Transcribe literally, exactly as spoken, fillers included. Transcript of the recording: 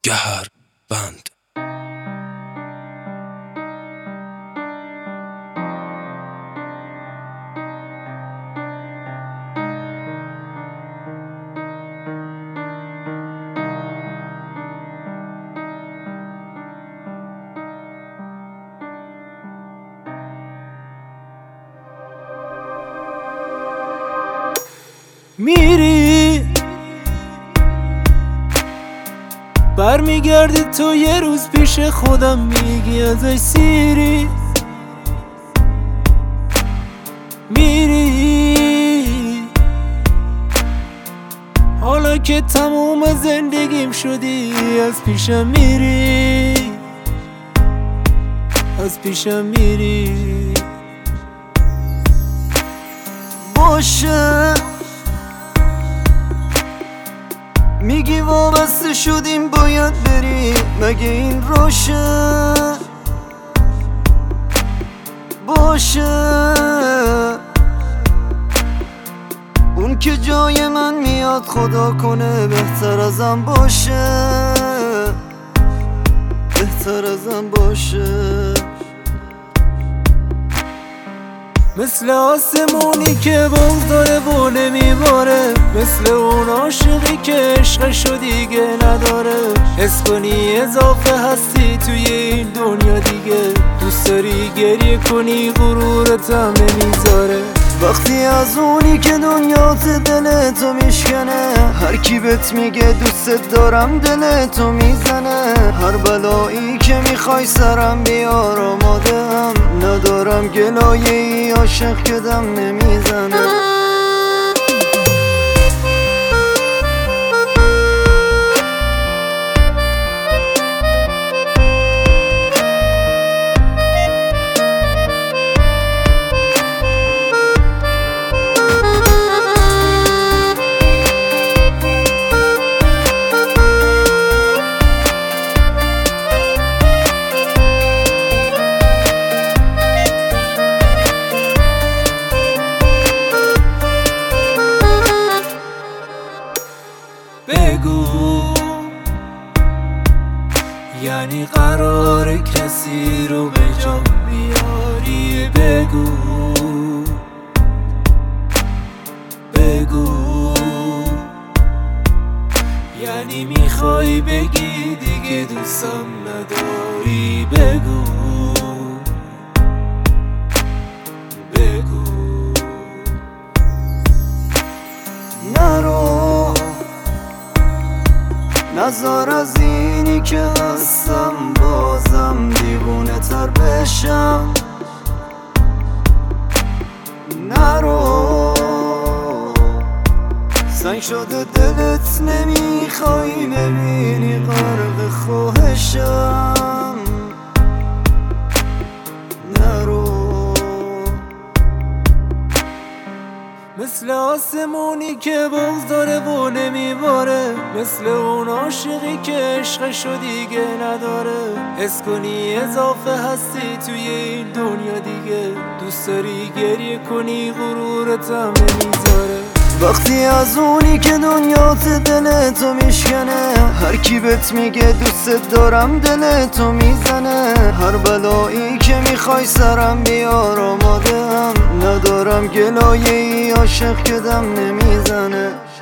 گهر بند. میری برمیگردی تو یه روز پیش خودم میگی ازش سیری. میری حالا که تموم زندگیم شدی از پیشم میری، از پیشم میری. باشه میگی وابسته شدیم باید بری، مگه این روشه؟ باشه اون که جای من میاد خدا کنه بهتر ازم باشه، بهتر ازم باشه. مثل آسمونی که بغض داره و نمیباره، مثل اون عاشقی که عشقشو دیگه نداره. حس کنی اضافه هستی توی این دنیا دیگه، دوست داری گریه کنی غرورتم نمیذاره. وقتی از اونی که دنیات دلتو میشکنه، هر کی بهت میگه دوست دارم دلتو میزنه. هر بلایی که میخوای سرم بیار آماده هم، ندارم گلایه ای عاشق که دم نمیزنه. بگو یعنی قرار کسی رو به جا بیاری؟ بگو بگو یعنی میخوای بگی دیگه دوستم نداری؟ بگو بگو نرو نزار از اینی که هستم بازم دیوونه تر بشم. نرو سنگ شده دلت نمیخوای ببینی غرق خواهشم. نرو مثل آسمونی که بغض داره و نمیباره، مثل اون عاشقی که عشقشو دیگه نداره. حس کنی اضافه هستی توی این دنیا دیگه، دوست داری گریه کنی غرورتم نمیذاره. وقتی از اونی که دنیات دلتو میشکنه، هر کی بهت میگه دوست دارم دلتو میزنه. هر بلایی که میخوای سرم بیار آماده هم، ندارم گلایه ای عاشق که دم نمیزنه.